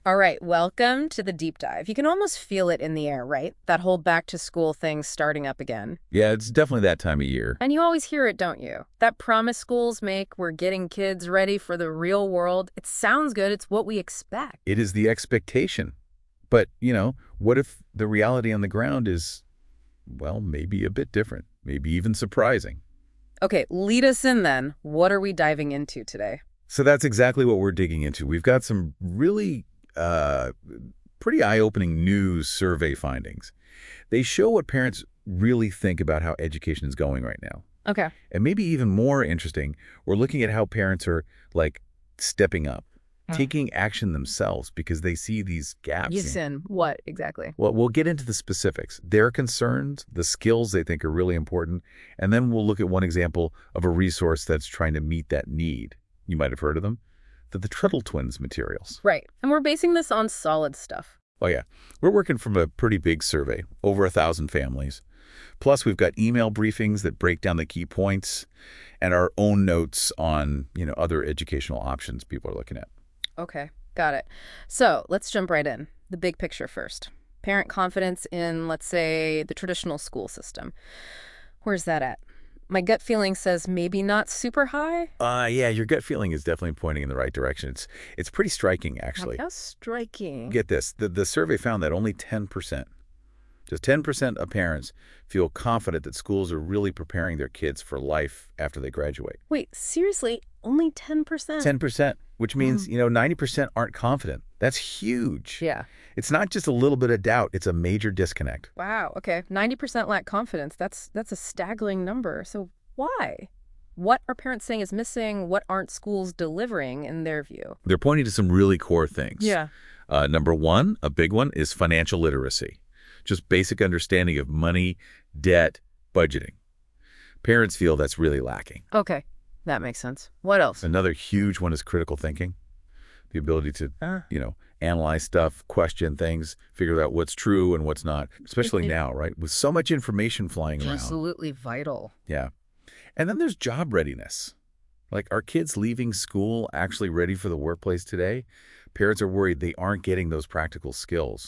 All right, welcome to the deep dive. You can almost feel it in the air, right? That whole back to school thing starting up again. Yeah, it's definitely that time of year. And you always hear it, don't you? That promise schools make, we're getting kids ready for the real world. It sounds good, it's what we expect. It is the expectation. But, what if the reality on the ground is, well, maybe a bit different, maybe even surprising? Okay, lead us in then. What are we diving into today? So that's exactly what we're digging into. We've got some really uh, pretty eye-opening news survey findings. They show what parents really think about how education is going right now. Okay. And maybe even more interesting, we're looking at how parents are, like, stepping up, taking action themselves because they see these gaps. Yes, in what exactly? Well, we'll get into the specifics, their concerns, the skills they think are really important, and then we'll look at one example of a resource that's trying to meet that need. You might have heard of them, the Treadle Twins materials. Right. And we're basing this on solid stuff. Oh, yeah. We're working from a pretty big survey, over 1,000 families. Plus, we've got email briefings that break down the key points and our own notes on, other educational options people are looking at. Okay, got it. So let's jump right in. The big picture first. Parent confidence in, let's say, the traditional school system. Where's that at? My gut feeling says maybe not super high. Yeah, your gut feeling is definitely pointing in the right direction. It's pretty striking, actually. How striking. Get this, the survey found that only 10%, just 10% of parents feel confident that schools are really preparing their kids for life after they graduate. Wait, seriously? Only 10%? 10%, which means, 90% aren't confident. That's huge. Yeah. It's not just a little bit of doubt, it's a major disconnect. Wow, okay. 90% lack confidence. That's a staggering number. So why? What are parents saying is missing? What aren't schools delivering in their view? They're pointing to some really core things. Yeah. Number one, a big one, is financial literacy. Just basic understanding of money, debt, budgeting. Parents feel that's really lacking. Okay, that makes sense. What else? Another huge one is critical thinking. The ability to, analyze stuff, question things, figure out what's true and what's not, especially now, right? With so much information flying around. Absolutely vital. Yeah. And then there's job readiness. Like, are kids leaving school actually ready for the workplace today? Parents are worried they aren't getting those practical skills.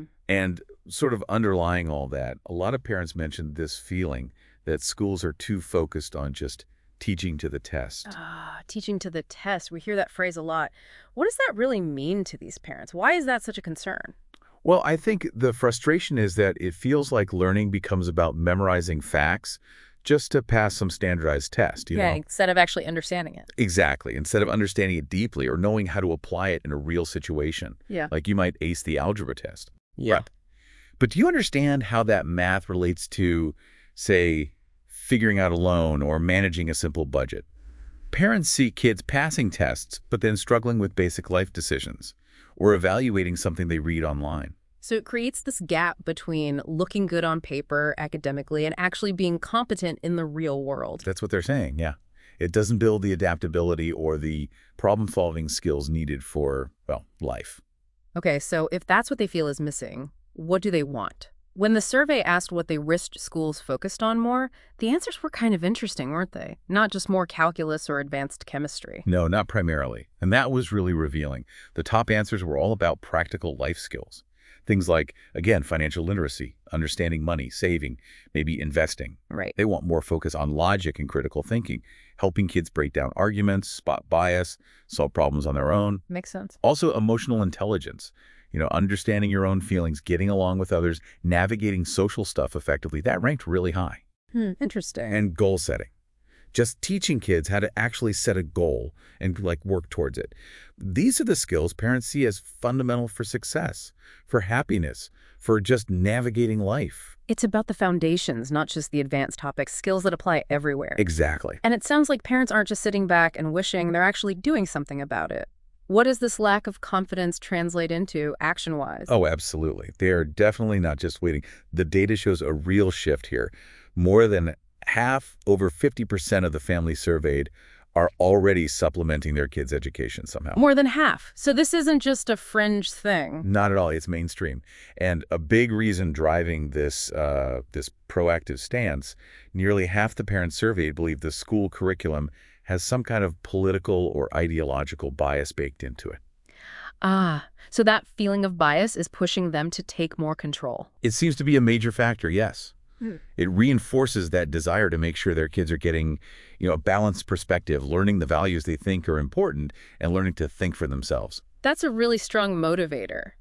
And sort of underlying all that, a lot of parents mentioned this feeling that schools are too focused on just teaching to the test. Teaching to the test. We hear that phrase a lot. What does that really mean to these parents? Why is that such a concern? Well, I think the frustration is that it feels like learning becomes about memorizing facts just to pass some standardized test, Yeah, instead of actually understanding it. Exactly. Instead of understanding it deeply or knowing how to apply it in a real situation. Yeah. Like you might ace the algebra test. Yeah. Right. But do you understand how that math relates to, say, figuring out a loan or managing a simple budget? Parents see kids passing tests, but then struggling with basic life decisions or evaluating something they read online. So it creates this gap between looking good on paper academically and actually being competent in the real world. That's what they're saying, yeah. It doesn't build the adaptability or the problem-solving skills needed for, well, life. Okay, so if that's what they feel is missing, what do they want? When the survey asked what they wished schools focused on more, the answers were kind of interesting, weren't they? Not just more calculus or advanced chemistry. No, not primarily. And that was really revealing. The top answers were all about practical life skills. Things like, again, financial literacy, understanding money, saving, maybe investing. Right. They want more focus on logic and critical thinking, helping kids break down arguments, spot bias, solve problems on their own. Makes sense. Also, emotional intelligence, understanding your own feelings, getting along with others, navigating social stuff effectively. That ranked really high. Interesting. And goal setting. Just teaching kids how to actually set a goal and work towards it. These are the skills parents see as fundamental for success, for happiness, for just navigating life. It's about the foundations, not just the advanced topics, skills that apply everywhere. Exactly. And it sounds like parents aren't just sitting back and wishing, they're actually doing something about it. What does this lack of confidence translate into action-wise? Oh, absolutely. They are definitely not just waiting. The data shows a real shift here. More than half, over 50% of the families surveyed are already supplementing their kids' education somehow. More than half. So this isn't just a fringe thing. Not at all. It's mainstream. And a big reason driving this proactive stance, nearly half the parents surveyed believe the school curriculum has some kind of political or ideological bias baked into it. Ah, so that feeling of bias is pushing them to take more control. It seems to be a major factor, yes. It reinforces that desire to make sure their kids are getting, a balanced perspective, learning the values they think are important, and learning to think for themselves. That's a really strong motivator.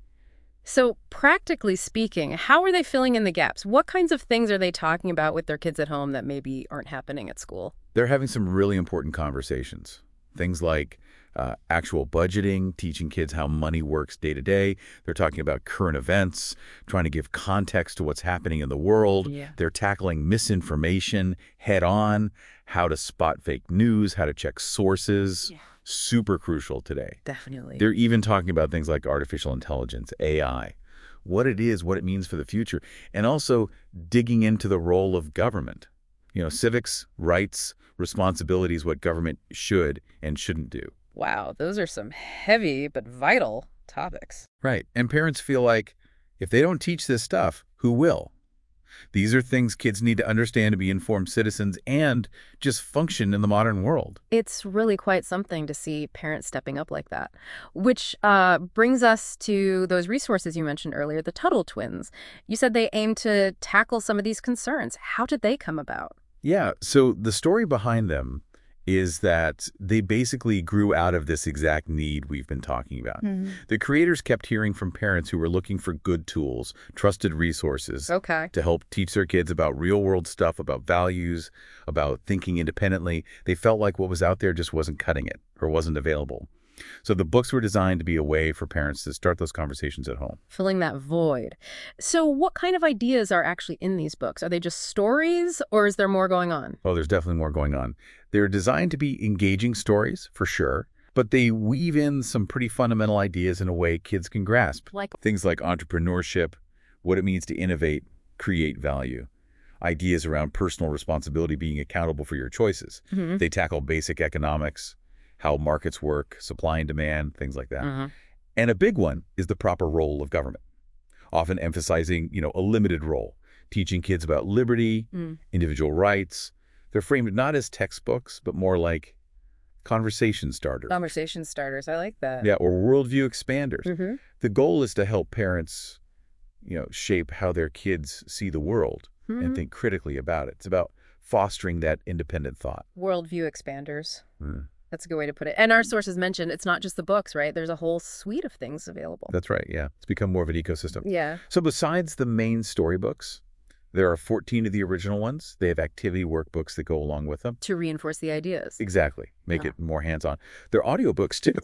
So practically speaking, how are they filling in the gaps? What kinds of things are they talking about with their kids at home that maybe aren't happening at school? They're having some really important conversations. Things like actual budgeting, teaching kids how money works day to day. They're talking about current events, trying to give context to what's happening in the world. Yeah. They're tackling misinformation head on, how to spot fake news, how to check sources. Yeah. Super crucial today. Definitely. They're even talking about things like artificial intelligence, AI, what it is, what it means for the future, and also digging into the role of government. Civics, rights, responsibilities, what government should and shouldn't do. Wow, those are some heavy but vital topics. Right. And parents feel like if they don't teach this stuff, who will? These are things kids need to understand to be informed citizens and just function in the modern world. It's really quite something to see parents stepping up like that, which brings us to those resources you mentioned earlier, the Tuttle twins. You said they aim to tackle some of these concerns. How did they come about? Yeah, so the story behind them is that they basically grew out of this exact need we've been talking about. The creators kept hearing from parents who were looking for good tools, trusted resources Okay. to help teach their kids about real-world stuff, about values, about thinking independently. They felt like what was out there just wasn't cutting it or wasn't available. So the books were designed to be a way for parents to start those conversations at home. Filling that void. So what kind of ideas are actually in these books? Are they just stories, or is there more going on? Oh, there's definitely more going on. They're designed to be engaging stories, for sure, but they weave in some pretty fundamental ideas in a way kids can grasp. Like, Things like entrepreneurship, what it means to innovate, create value. Ideas around personal responsibility, being accountable for your choices. They tackle basic economics, how markets work, supply and demand, things like that. And a big one is the proper role of government, often emphasizing, a limited role, teaching kids about liberty, individual rights. They're framed not as textbooks, but more like conversation starters. conversation starters. I like that. Yeah, or worldview expanders. The goal is to help parents, shape how their kids see the world and think critically about it. It's about fostering that independent thought. Worldview expanders. That's a good way to put it. And our sources mentioned it's not just the books, right? There's a whole suite of things available. That's right, yeah. It's become more of an ecosystem. Yeah. So besides the main storybooks, there are 14 of the original ones. They have activity workbooks that go along with them. To reinforce the ideas. Exactly. Make it more hands-on. They're audiobooks, too.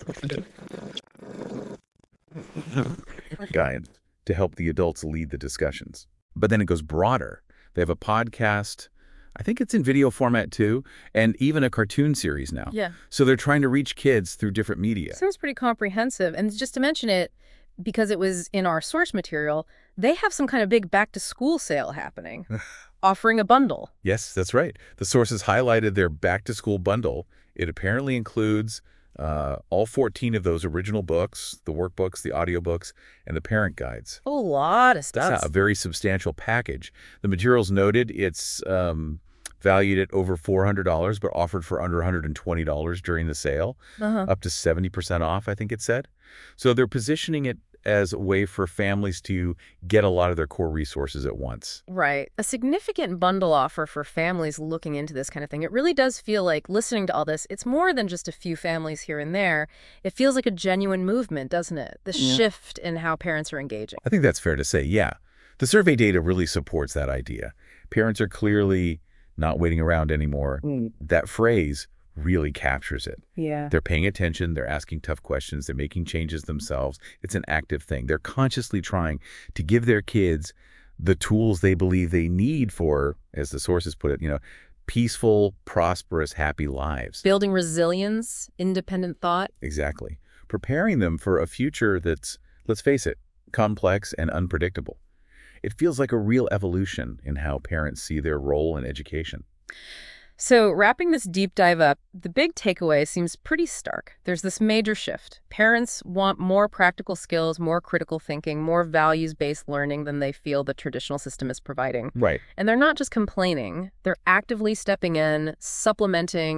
Guides to help the adults lead the discussions. But then it goes broader. They have a podcast. I think it's in video format, too, and even a cartoon series now. Yeah. So they're trying to reach kids through different media. Sounds pretty comprehensive. And just to mention it, because it was in our source material, they have some kind of big back-to-school sale happening, offering a bundle. Yes, that's right. The sources highlighted their back-to-school bundle. It apparently includes all 14 of those original books, the workbooks, the audiobooks, and the parent guides. A lot of stuff. That's a very substantial package. The materials noted it's valued at over $400, but offered for under $120 during the sale, up to 70% off, I think it said. So they're positioning it as a way for families to get a lot of their core resources at once. Right. A significant bundle offer for families looking into this kind of thing. It really does feel like, listening to all this, it's more than just a few families here and there. It feels like a genuine movement, doesn't it? The shift in how parents are engaging. I think that's fair to say, yeah. The survey data really supports that idea. Parents are clearly not waiting around anymore. That phrase really captures it. Yeah. They're paying attention, they're asking tough questions, they're making changes themselves. It's an active thing. They're consciously trying to give their kids the tools they believe they need for, as the sources put it, peaceful, prosperous, happy lives. Building resilience, independent thought. Exactly. Preparing them for a future that's, let's face it, complex and unpredictable. It feels like a real evolution in how parents see their role in education. So wrapping this deep dive up, the big takeaway seems pretty stark. There's this major shift. Parents want more practical skills, more critical thinking, more values-based learning than they feel the traditional system is providing. Right. And they're not just complaining. They're actively stepping in, supplementing,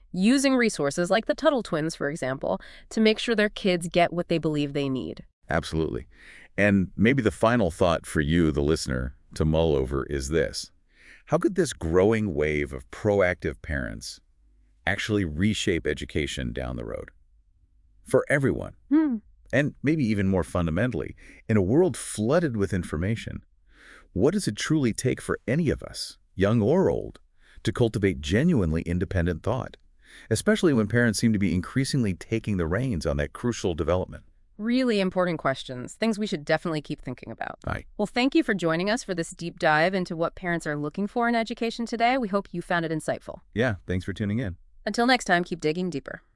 using resources like the Tuttle Twins, for example, to make sure their kids get what they believe they need. Absolutely. And maybe the final thought for you, the listener, to mull over is this. How could this growing wave of proactive parents actually reshape education down the road? For everyone. And maybe even more fundamentally, in a world flooded with information, what does it truly take for any of us, young or old, to cultivate genuinely independent thought, especially when parents seem to be increasingly taking the reins on that crucial development? Really important questions, things we should definitely keep thinking about. Aye. Well, thank you for joining us for this deep dive into what parents are looking for in education today. We hope you found it insightful. Yeah, thanks for tuning in. Until next time, keep digging deeper.